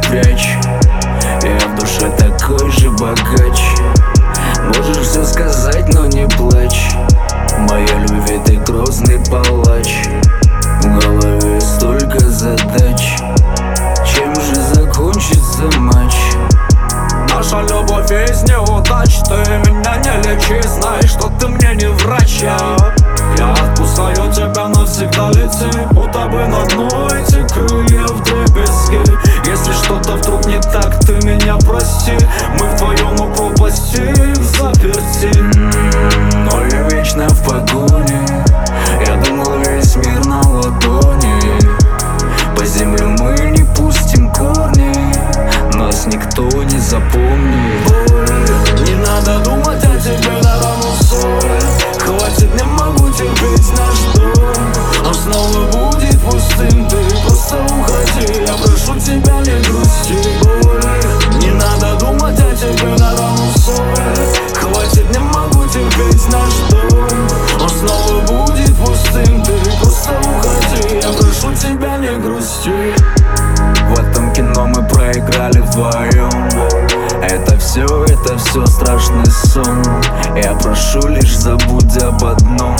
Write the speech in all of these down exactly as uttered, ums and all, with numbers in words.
прячь. Я в душе такой же богач. Можешь все сказать, но не плачь. Моя любви, ты грозный палач. В голове столько задач. Чем же закончится матч? Наша любовь из неудач. Ты меня не лечи, знай, что ты мне не врач. Я, я отпускаю тебя навсегда, лети, будто бы на дно эти крылья вдребезги. Если что-то вдруг не так, ты меня прости. Мы вдвоем у пропасти заперти. Но я вечно в погоне. Я думал, весь мир на ладони. По земле мы не пустим корни. Нас никто не запомнит. Ой, не надо думать о тебе на рану соль. Хватит, не могу терпеть наш дом. Он снова будет пустым, ты просто уходи. Я прошу тебя, не грусти. Ой, не надо думать о тебе на рану соль. Хватит, не могу терпеть наш дом. Он снова будет пустым, ты просто уходи. Я прошу тебя, не грусти. В этом кино мы проиграли вдвоем. Это все, это все страшный сон. Я прошу, лишь забудь об одном.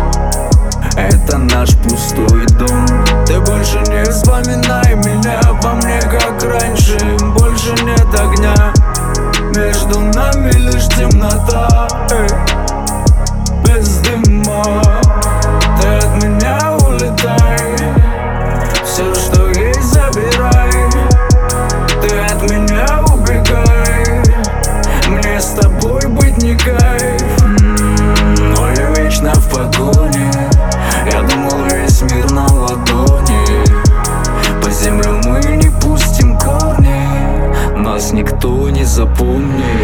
Это наш пустой дом. Ты больше не вспоминай меня обо мне, как раньше. Больше нет огня. Между нами лишь темнота, эй, без дыма. Ты от меня улетай. Все, что есть, забирай. Ты от меня убегай. Мне с тобой быть не кайф. Но я вечно в погоне. Я думал, весь мир на ладони. По земле мы не пустим корни. Нас никто не запомнит.